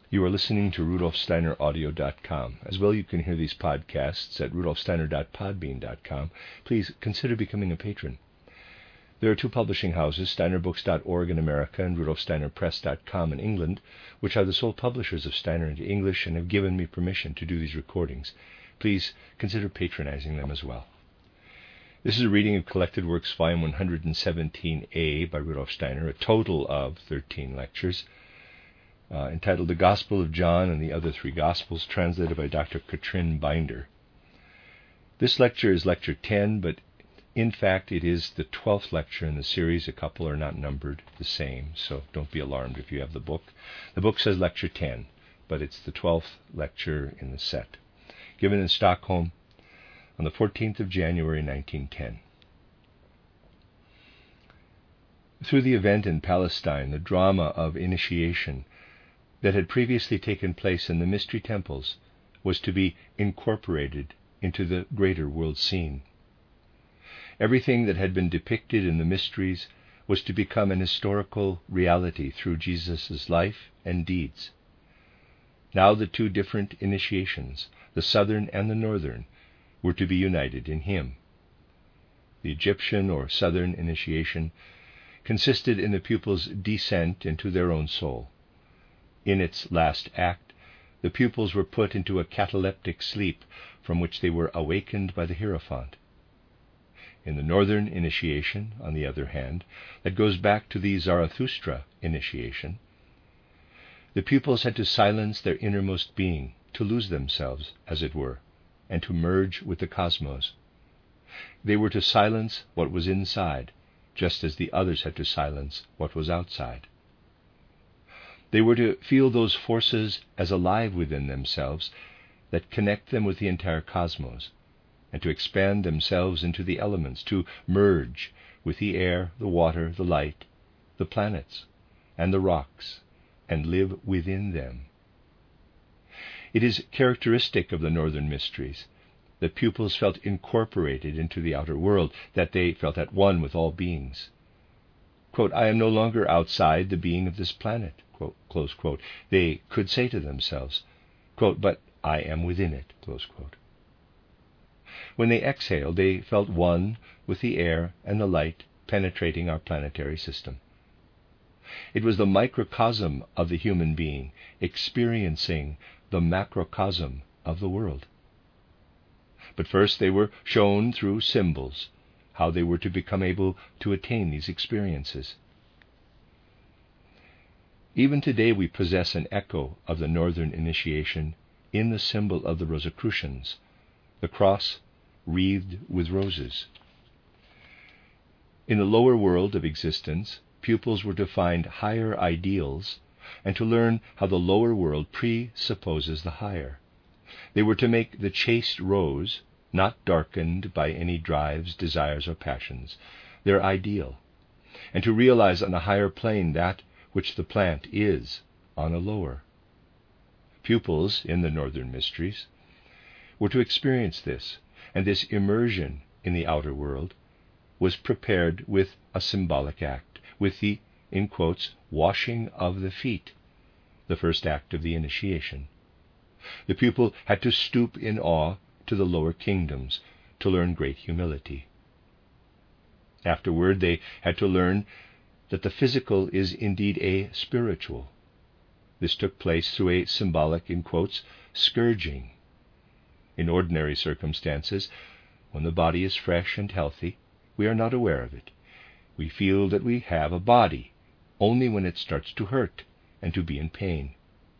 You are listening to RudolfSteinerAudio.com. As well, you can hear these podcasts at rudolfsteiner.podbean.com. Please consider becoming a patron. There are two publishing houses, steinerbooks.org in America and rudolfsteinerpress.com in England, which are the sole publishers of Steiner into English and have given me permission to do these recordings. Please consider patronizing them as well. This is a reading of Collected Works, Volume 117A by Rudolf Steiner, a total of 13 lectures, entitled The Gospel of John and the Other Three Gospels, translated by Dr. Katrin Binder. This lecture is lecture 10, but in fact it is the 12th lecture in the series. A couple are not numbered the same, so don't be alarmed if you have the book. The book says lecture 10, but it's the 12th lecture in the set, given in Stockholm on the 14th of January 1910. Through the event in Palestine, the drama of initiation that had previously taken place in the mystery temples was to be incorporated into the greater world scene. Everything that had been depicted in the mysteries was to become an historical reality through Jesus' life and deeds. Now the two different initiations, the southern and the northern, were to be united in him. The Egyptian or southern initiation consisted in the pupils' descent into their own soul. In its last act, the pupils were put into a cataleptic sleep from which they were awakened by the Hierophant. In the northern initiation, on the other hand, that goes back to the Zarathustra initiation, the pupils had to silence their innermost being, to lose themselves, as it were, and to merge with the cosmos. They were to silence what was inside, just as the others had to silence what was outside. They were to feel those forces as alive within themselves that connect them with the entire cosmos, and to expand themselves into the elements, to merge with the air, the water, the light, the planets, and the rocks, and live within them. It is characteristic of the northern mysteries that pupils felt incorporated into the outer world, that they felt at one with all beings. Quote, I am no longer outside the being of this planet, quote, close quote. They could say to themselves, quote, but I am within it, close quote. When they exhaled, they felt one with the air and the light penetrating our planetary system. It was the microcosm of the human being experiencing the macrocosm of the world. But first they were shown through symbols how they were to become able to attain these experiences. Even today we possess an echo of the northern initiation in the symbol of the Rosicrucians, the cross wreathed with roses. In the lower world of existence, pupils were to find higher ideals and to learn how the lower world presupposes the higher. They were to make the chaste rose, not darkened by any drives, desires, or passions, their ideal, and to realize on a higher plane that which the plant is on a lower. Pupils in the northern mysteries were to experience this, and this immersion in the outer world was prepared with a symbolic act, with the, in quotes, washing of the feet, the first act of the initiation. The pupil had to stoop in awe to the lower kingdoms to learn great humility. Afterward, they had to learn that the physical is indeed a spiritual. This took place through a symbolic, in quotes, scourging. In ordinary circumstances, when the body is fresh and healthy, we are not aware of it. We feel that we have a body only when it starts to hurt and to be in pain.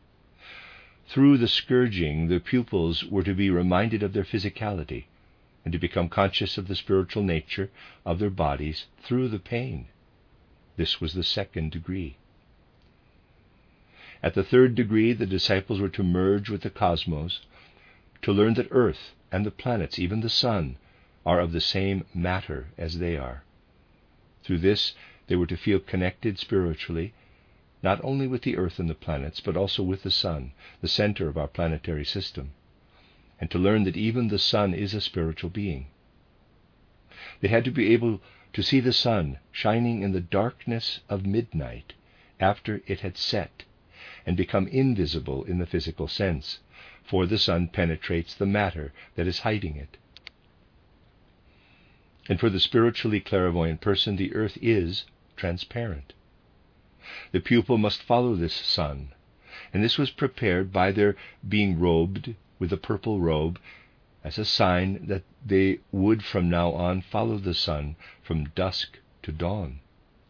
Through the scourging, the pupils were to be reminded of their physicality and to become conscious of the spiritual nature of their bodies through the pain. This was the second degree. At the third degree, the disciples were to merge with the cosmos, to learn that Earth and the planets, even the sun, are of the same matter as they are. Through this, they were to feel connected spiritually, not only with the Earth and the planets, but also with the sun, the center of our planetary system, and to learn that even the sun is a spiritual being. They had to be able to see the sun shining in the darkness of midnight after it had set, and become invisible in the physical sense, for the sun penetrates the matter that is hiding it. And for the spiritually clairvoyant person, the earth is transparent. The pupil must follow this sun, and this was prepared by their being robed with a purple robe as a sign that they would from now on follow the sun from dusk to dawn.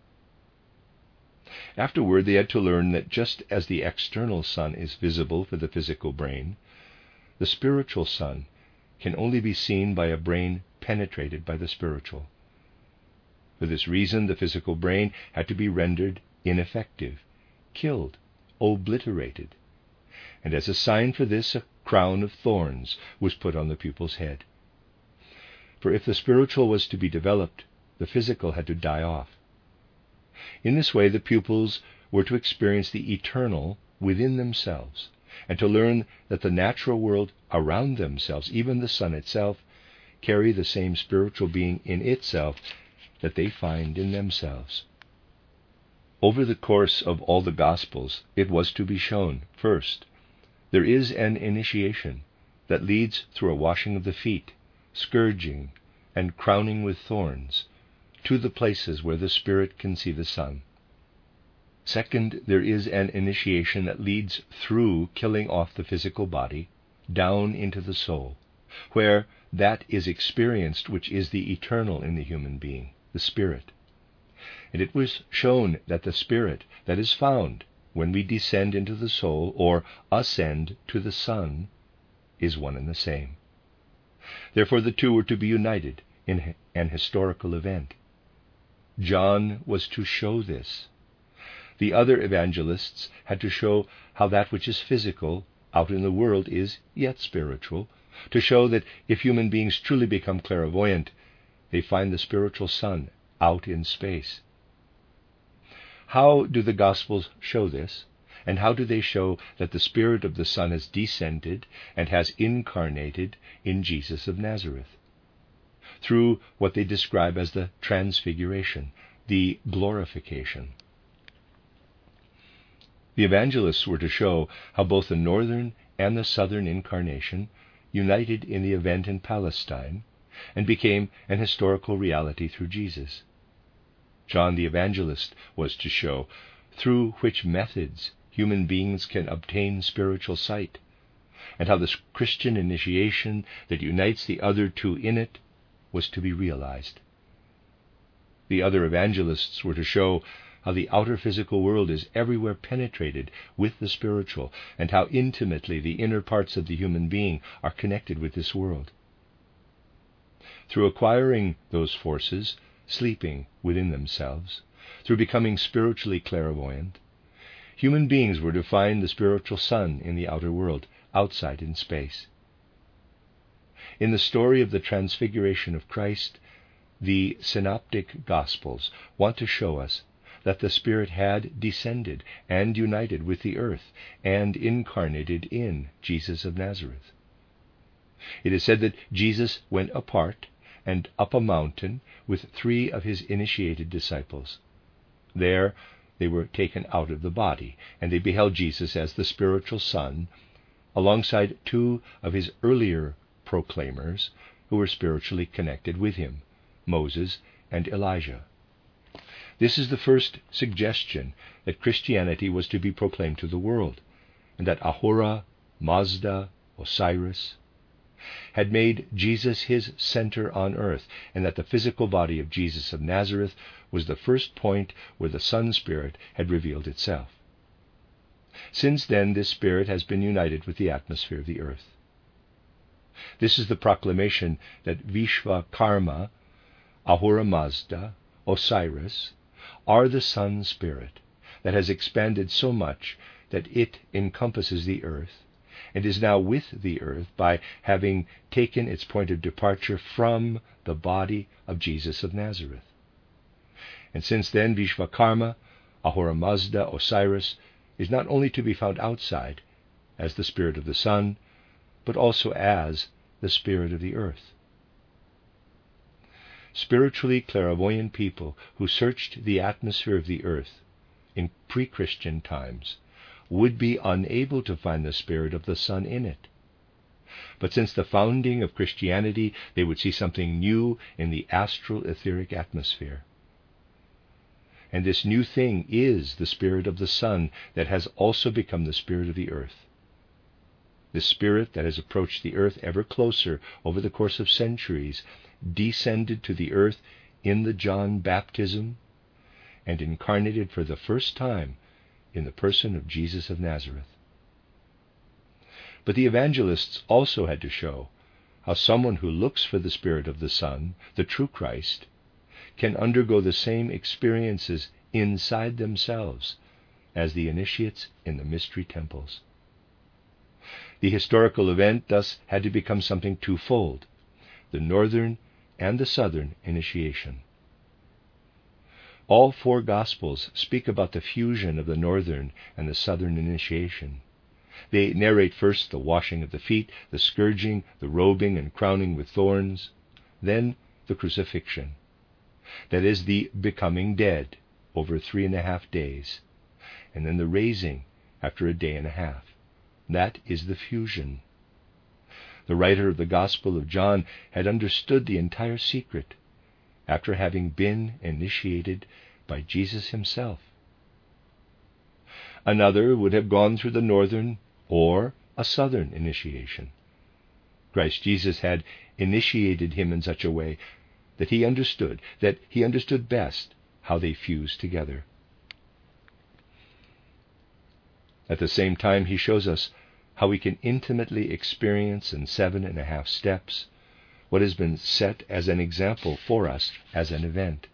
Afterward, they had to learn that just as the external sun is visible for the physical brain, the spiritual sun can only be seen by a brain penetrated by the spiritual. For this reason, the physical brain had to be rendered ineffective, killed, obliterated, and as a sign for this, a crown of thorns was put on the pupil's head. For if the spiritual was to be developed, the physical had to die off. In this way, the pupils were to experience the eternal within themselves, and to learn that the natural world around themselves, even the sun itself, carry the same spiritual being in itself that they find in themselves. Over the course of all the Gospels, it was to be shown, first, there is an initiation that leads through a washing of the feet, scourging, and crowning with thorns, to the places where the spirit can see the sun. Second, there is an initiation that leads through killing off the physical body, down into the soul, where that is experienced which is the eternal in the human being, the spirit. And it was shown that the spirit that is found when we descend into the soul or ascend to the sun is one and the same. Therefore the two were to be united in an historical event. John was to show this. The other evangelists had to show how that which is physical out in the world is yet spiritual, to show that if human beings truly become clairvoyant, they find the spiritual sun out in space. How do the Gospels show this? And how do they show that the Spirit of the Son has descended and has incarnated in Jesus of Nazareth? Through what they describe as the transfiguration, the glorification. The evangelists were to show how both the northern and the southern incarnation united in the event in Palestine and became an historical reality through Jesus. John the Evangelist was to show through which methods human beings can obtain spiritual sight, and how the Christian initiation that unites the other two in it was to be realized. The other evangelists were to show how the outer physical world is everywhere penetrated with the spiritual, and how intimately the inner parts of the human being are connected with this world. Through acquiring those forces, sleeping within themselves, through becoming spiritually clairvoyant, human beings were to find the spiritual sun in the outer world, outside in space. In the story of the transfiguration of Christ, the synoptic Gospels want to show us that the Spirit had descended and united with the earth and incarnated in Jesus of Nazareth. It is said that Jesus went apart and up a mountain with 3 of his initiated disciples. There they were taken out of the body, and they beheld Jesus as the spiritual Son, alongside 2 of his earlier proclaimers who were spiritually connected with him, Moses and Elijah. This is the first suggestion that Christianity was to be proclaimed to the world, and that Ahura Mazda, Osiris, had made Jesus his center on earth, and that the physical body of Jesus of Nazareth was the first point where the Sun Spirit had revealed itself. Since then, this Spirit has been united with the atmosphere of the earth. This is the proclamation that Vishvakarma, Ahura Mazda, Osiris, are the Sun Spirit that has expanded so much that it encompasses the earth, and is now with the earth by having taken its point of departure from the body of Jesus of Nazareth. And since then, Vishvakarma, Ahura Mazda, Osiris, is not only to be found outside as the spirit of the sun, but also as the spirit of the earth. Spiritually clairvoyant people who searched the atmosphere of the earth in pre-Christian times would be unable to find the Spirit of the Son in it. But since the founding of Christianity, they would see something new in the astral etheric atmosphere. And this new thing is the Spirit of the Son that has also become the Spirit of the earth. The Spirit that has approached the earth ever closer over the course of centuries, descended to the earth in the John baptism, and incarnated for the first time in the person of Jesus of Nazareth. But the evangelists also had to show how someone who looks for the Spirit of the Son, the true Christ, can undergo the same experiences inside themselves as the initiates in the mystery temples. The historical event thus had to become something twofold: the northern and the southern initiation. All four Gospels speak about the fusion of the northern and the southern initiation. They narrate first the washing of the feet, the scourging, the robing and crowning with thorns, then the crucifixion. That is, the becoming dead over 3.5 days, and then the raising after 1.5 days. That is the fusion. The writer of the Gospel of John had understood the entire secret after having been initiated by Jesus himself. Another would have gone through the northern or a southern initiation. Christ Jesus had initiated him in such a way that he understood best how they fuse together. At the same time, he shows us how we can intimately experience in 7.5 steps what has been set as an example for us as an event.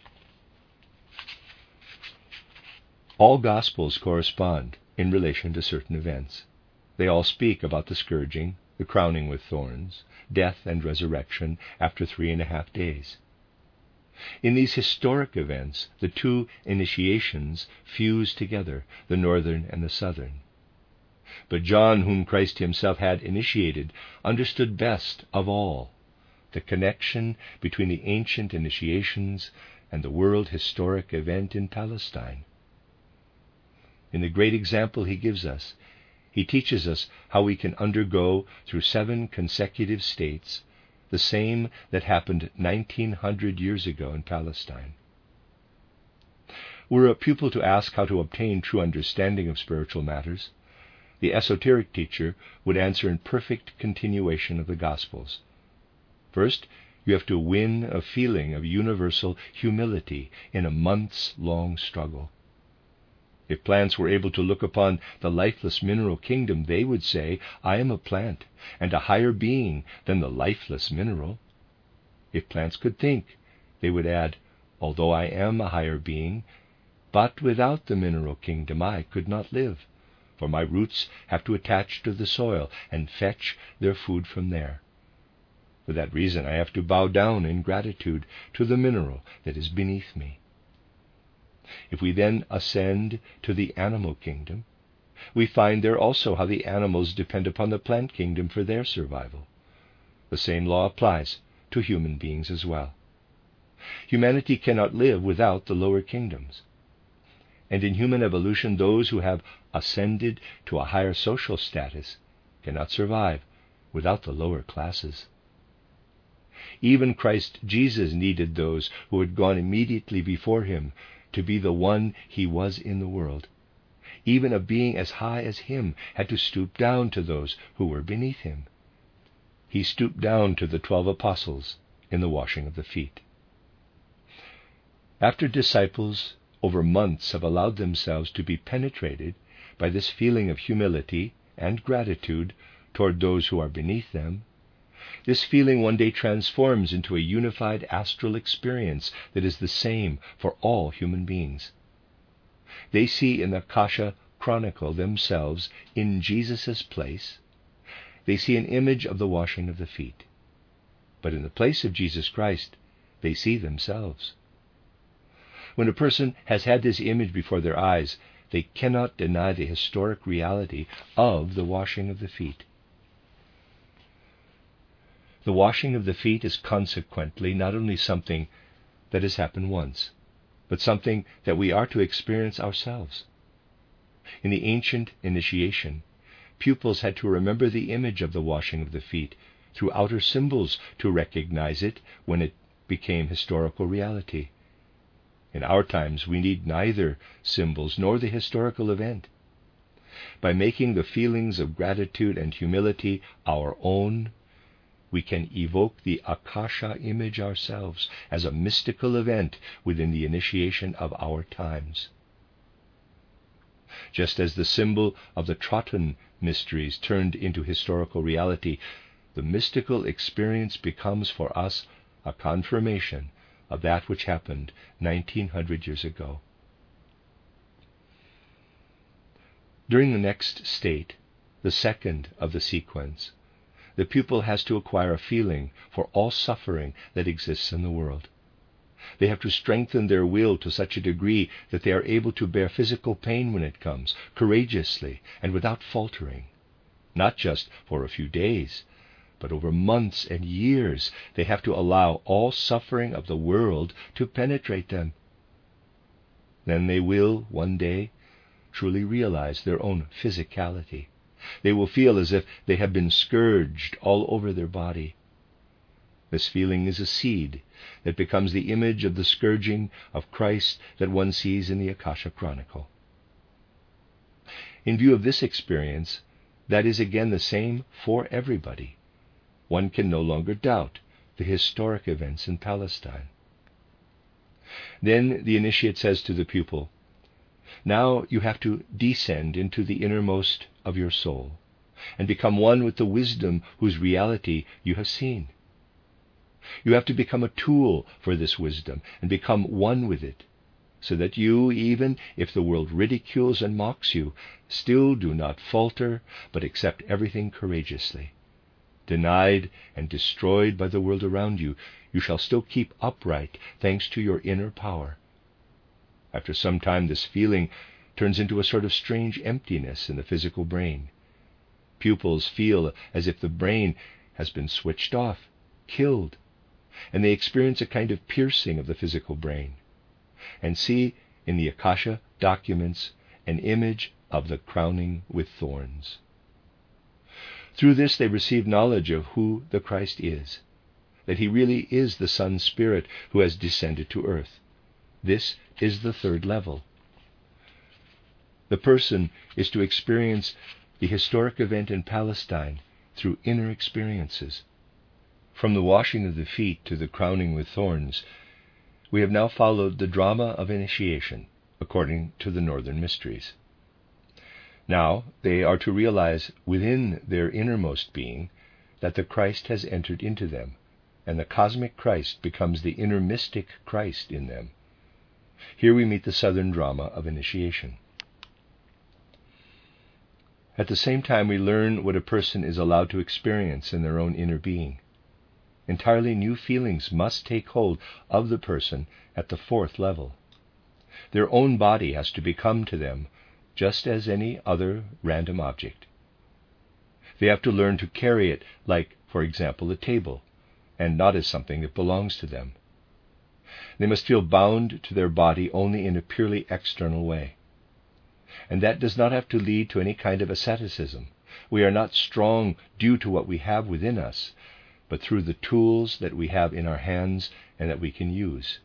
All Gospels correspond in relation to certain events. They all speak about the scourging, the crowning with thorns, death and resurrection after 3.5 days. In these historic events, the two initiations fuse together, the northern and the southern. But John, whom Christ himself had initiated, understood best of all the connection between the ancient initiations and the world historic event in Palestine. In the great example he gives us, he teaches us how we can undergo through 7 consecutive states the same that happened 1900 years ago in Palestine. Were a pupil to ask how to obtain true understanding of spiritual matters, the esoteric teacher would answer in perfect continuation of the Gospels. First, you have to win a feeling of universal humility in a months-long struggle. If plants were able to look upon the lifeless mineral kingdom, they would say, I am a plant and a higher being than the lifeless mineral. If plants could think, they would add, although I am a higher being, but without the mineral kingdom I could not live, for my roots have to attach to the soil and fetch their food from there. For that reason I have to bow down in gratitude to the mineral that is beneath me. If we then ascend to the animal kingdom, we find there also how the animals depend upon the plant kingdom for their survival. The same law applies to human beings as well. Humanity cannot live without the lower kingdoms. And in human evolution, those who have ascended to a higher social status cannot survive without the lower classes. Even Christ Jesus needed those who had gone immediately before him to be the one he was in the world. Even a being as high as him had to stoop down to those who were beneath him. He stooped down to the 12 apostles in the washing of the feet. After disciples over months have allowed themselves to be penetrated by this feeling of humility and gratitude toward those who are beneath them, this feeling one day transforms into a unified astral experience that is the same for all human beings. They see in the Akasha Chronicle themselves in Jesus' place. They see an image of the washing of the feet. But in the place of Jesus Christ, they see themselves. When a person has had this image before their eyes, they cannot deny the historic reality of the washing of the feet. The washing of the feet is consequently not only something that has happened once, but something that we are to experience ourselves. In the ancient initiation, pupils had to remember the image of the washing of the feet through outer symbols to recognize it when it became historical reality. In our times, we need neither symbols nor the historical event. By making the feelings of gratitude and humility our own, we can evoke the Akasha image ourselves as a mystical event within the initiation of our times. Just as the symbol of the Trotten mysteries turned into historical reality, the mystical experience becomes for us a confirmation of that which happened 1900 years ago. During the next state, the second of the sequence, the pupil has to acquire a feeling for all suffering that exists in the world. They have to strengthen their will to such a degree that they are able to bear physical pain when it comes, courageously and without faltering. Not just for a few days, but over months and years they have to allow all suffering of the world to penetrate them. Then they will, one day, truly realize their own physicality. They will feel as if they have been scourged all over their body. This feeling is a seed that becomes the image of the scourging of Christ that one sees in the Akasha Chronicle. In view of this experience, that is again the same for everybody. One can no longer doubt the historic events in Palestine. Then the initiate says to the pupil, "Now you have to descend into the innermost of your soul and become one with the wisdom whose reality you have seen. You have to become a tool for this wisdom and become one with it, so that you, even if the world ridicules and mocks you, still do not falter, but accept everything courageously. Denied and destroyed by the world around you, you shall still keep upright thanks to your inner power." After some time, this feeling turns into a sort of strange emptiness in the physical brain. Pupils feel as if the brain has been switched off, killed, and they experience a kind of piercing of the physical brain, and see in the Akasha documents an image of the crowning with thorns. Through this they receive knowledge of who the Christ is, that he really is the Son Spirit who has descended to earth. This is the third level. The person is to experience the historic event in Palestine through inner experiences. From the washing of the feet to the crowning with thorns, we have now followed the drama of initiation according to the Northern Mysteries. Now they are to realize within their innermost being that the Christ has entered into them, and the cosmic Christ becomes the inner mystic Christ in them. Here we meet the Southern drama of initiation. At the same time, we learn what a person is allowed to experience in their own inner being. Entirely new feelings must take hold of the person at the fourth level. Their own body has to become to them just as any other random object. They have to learn to carry it like, for example, a table, and not as something that belongs to them. They must feel bound to their body only in a purely external way. And that does not have to lead to any kind of asceticism. We are not strong due to what we have within us, but through the tools that we have in our hands and that we can use.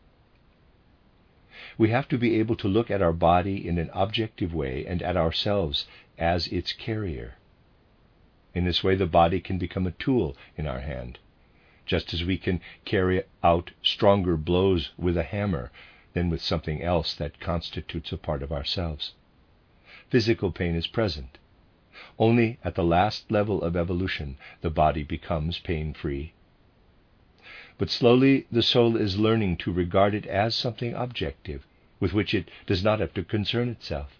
We have to be able to look at our body in an objective way and at ourselves as its carrier. In this way, the body can become a tool in our hand, just as we can carry out stronger blows with a hammer than with something else that constitutes a part of ourselves. Physical pain is present. Only at the last level of evolution the body becomes pain-free. But slowly the soul is learning to regard it as something objective, with which it does not have to concern itself.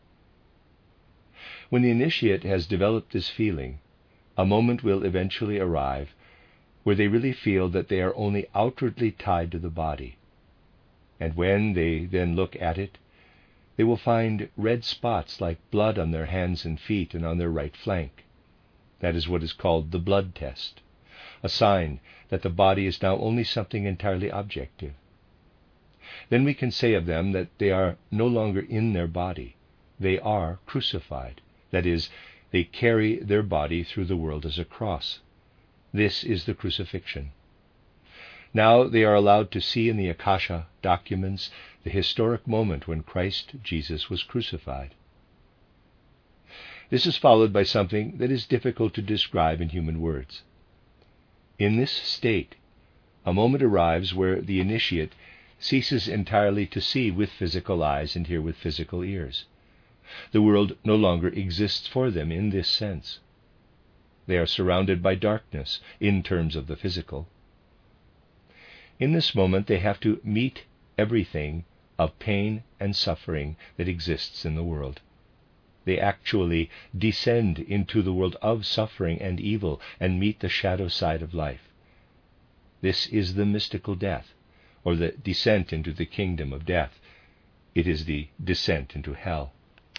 When the initiate has developed this feeling, a moment will eventually arrive where they really feel that they are only outwardly tied to the body. And when they then look at it, they will find red spots like blood on their hands and feet and on their right flank. That is what is called the blood test, a sign that the body is now only something entirely objective. Then we can say of them that they are no longer in their body, they are crucified. That is, they carry their body through the world as a cross. This is the crucifixion. Now they are allowed to see in the Akasha documents the historic moment when Christ Jesus was crucified. This is followed by something that is difficult to describe in human words. In this state, a moment arrives where the initiate ceases entirely to see with physical eyes and hear with physical ears. The world no longer exists for them in this sense. They are surrounded by darkness in terms of the physical. In this moment, they have to meet everything of pain and suffering that exists in the world. They actually descend into the world of suffering and evil and meet the shadow side of life. This is the mystical death, or the descent into the kingdom of death. It is the descent into hell.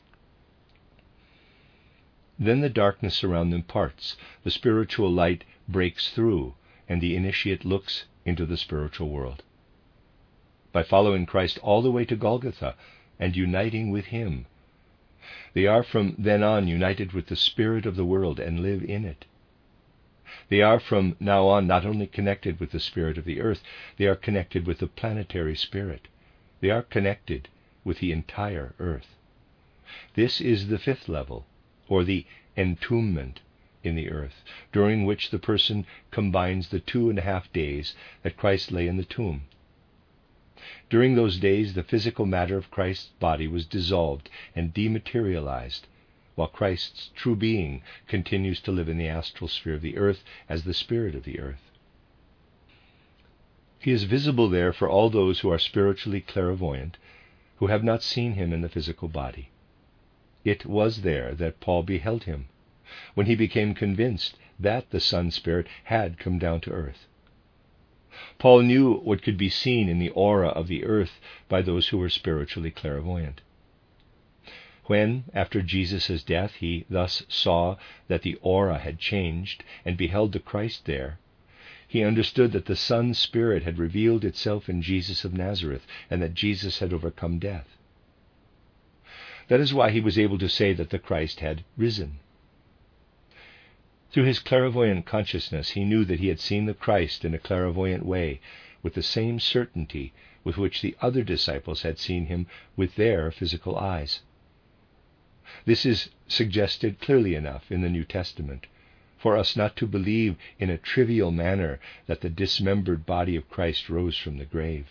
Then the darkness around them parts, the spiritual light breaks through, and the initiate looks into the spiritual world. By following Christ all the way to Golgotha and uniting with Him, they are from then on united with the spirit of the world and live in it. They are from now on not only connected with the spirit of the earth, they are connected with the planetary spirit. They are connected with the entire earth. This is the fifth level, or the entombment in the earth, during which the person combines the 2.5 days that Christ lay in the tomb. During those days, the physical matter of Christ's body was dissolved and dematerialized, while Christ's true being continues to live in the astral sphere of the earth as the spirit of the earth. He is visible there for all those who are spiritually clairvoyant, who have not seen Him in the physical body. It was there that Paul beheld Him, when he became convinced that the Son Spirit had come down to earth. Paul knew what could be seen in the aura of the earth by those who were spiritually clairvoyant. When, after Jesus' death, he thus saw that the aura had changed and beheld the Christ there, he understood that the Son Spirit had revealed itself in Jesus of Nazareth and that Jesus had overcome death. That is why he was able to say that the Christ had risen. Through his clairvoyant consciousness, he knew that he had seen the Christ in a clairvoyant way, with the same certainty with which the other disciples had seen Him with their physical eyes. This is suggested clearly enough in the New Testament for us not to believe in a trivial manner that the dismembered body of Christ rose from the grave.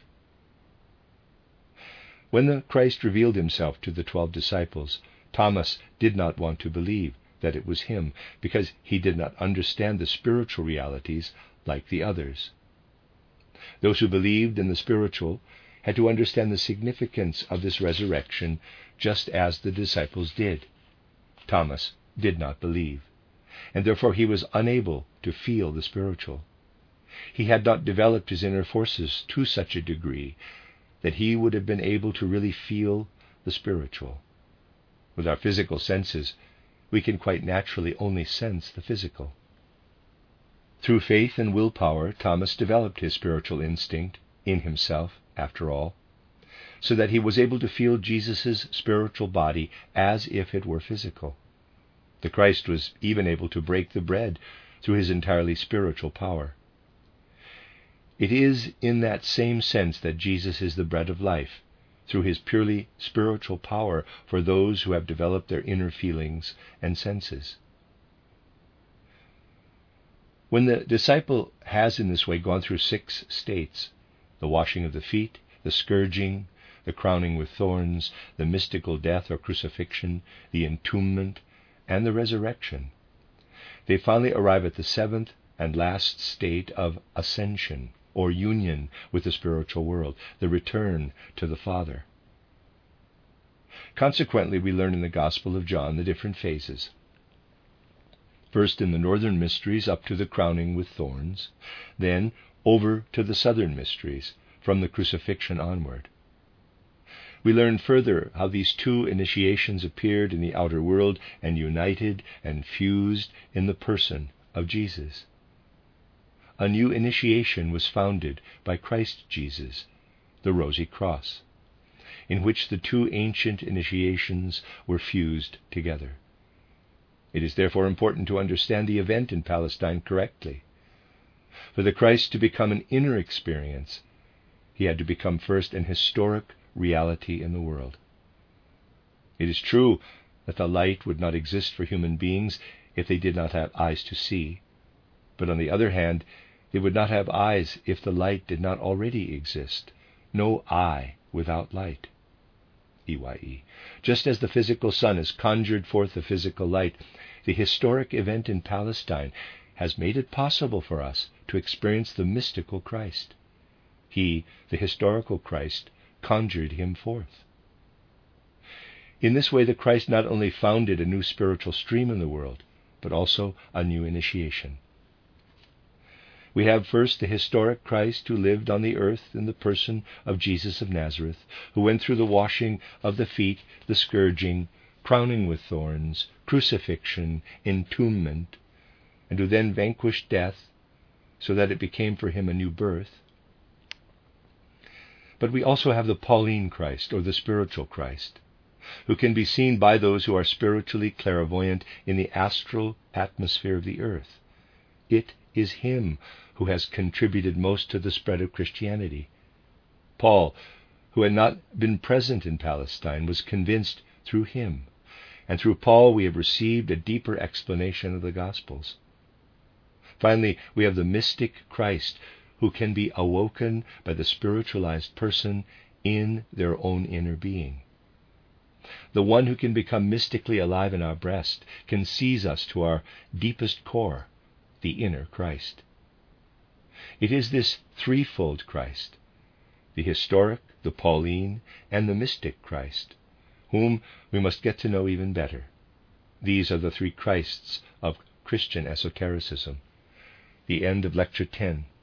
When the Christ revealed Himself to the 12 disciples, Thomas did not want to believe that it was Him, because he did not understand the spiritual realities like the others. Those who believed in the spiritual had to understand the significance of this resurrection just as the disciples did. Thomas did not believe, and therefore he was unable to feel the spiritual. He had not developed his inner forces to such a degree that he would have been able to really feel the spiritual. With our physical senses, we can quite naturally only sense the physical. Through faith and willpower, Thomas developed his spiritual instinct in himself, after all, so that he was able to feel Jesus' spiritual body as if it were physical. The Christ was even able to break the bread through his entirely spiritual power. It is in that same sense that Jesus is the bread of life, through his purely spiritual power for those who have developed their inner feelings and senses. When the disciple has in this way gone through 6 states, the washing of the feet, the scourging, the crowning with thorns, the mystical death or crucifixion, the entombment, and the resurrection, they finally arrive at the 7th and last state of ascension, or union with the spiritual world, the return to the Father. Consequently, we learn in the Gospel of John the different phases. First in the northern mysteries up to the crowning with thorns, then over to the southern mysteries, from the crucifixion onward. We learn further how these 2 initiations appeared in the outer world and united and fused in the person of Jesus. A new initiation was founded by Christ Jesus, the rosy cross. in which the two ancient initiations were fused together. It is therefore important to understand the event in Palestine correctly. For the Christ to become an inner experience, he had to become first an historic reality in the world. It is true that the light would not exist for human beings if they did not have eyes to see, but on the other hand, they would not have eyes if the light did not already exist. No eye without light. EYE. Just as the physical sun has conjured forth the physical light, the historic event in Palestine has made it possible for us to experience the mystical Christ. He, the historical Christ, conjured him forth. In this way, the Christ not only founded a new spiritual stream in the world, but also a new initiation. We have first the historic Christ who lived on the earth in the person of Jesus of Nazareth, who went through the washing of the feet, the scourging, crowning with thorns, crucifixion, entombment, and who then vanquished death so that it became for him a new birth. But we also have the Pauline Christ, or the spiritual Christ, who can be seen by those who are spiritually clairvoyant in the astral atmosphere of the earth. It is him who has contributed most to the spread of Christianity. Paul, who had not been present in Palestine, was convinced through him, and through Paul we have received a deeper explanation of the Gospels. Finally, we have the mystic Christ, who can be awoken by the spiritualized person in their own inner being. The one who can become mystically alive in our breast can seize us to our deepest core, the inner Christ. It is this threefold Christ, the historic, the Pauline, and the mystic Christ, whom we must get to know even better. These are the three Christs of Christian esotericism. The end of Lecture 10.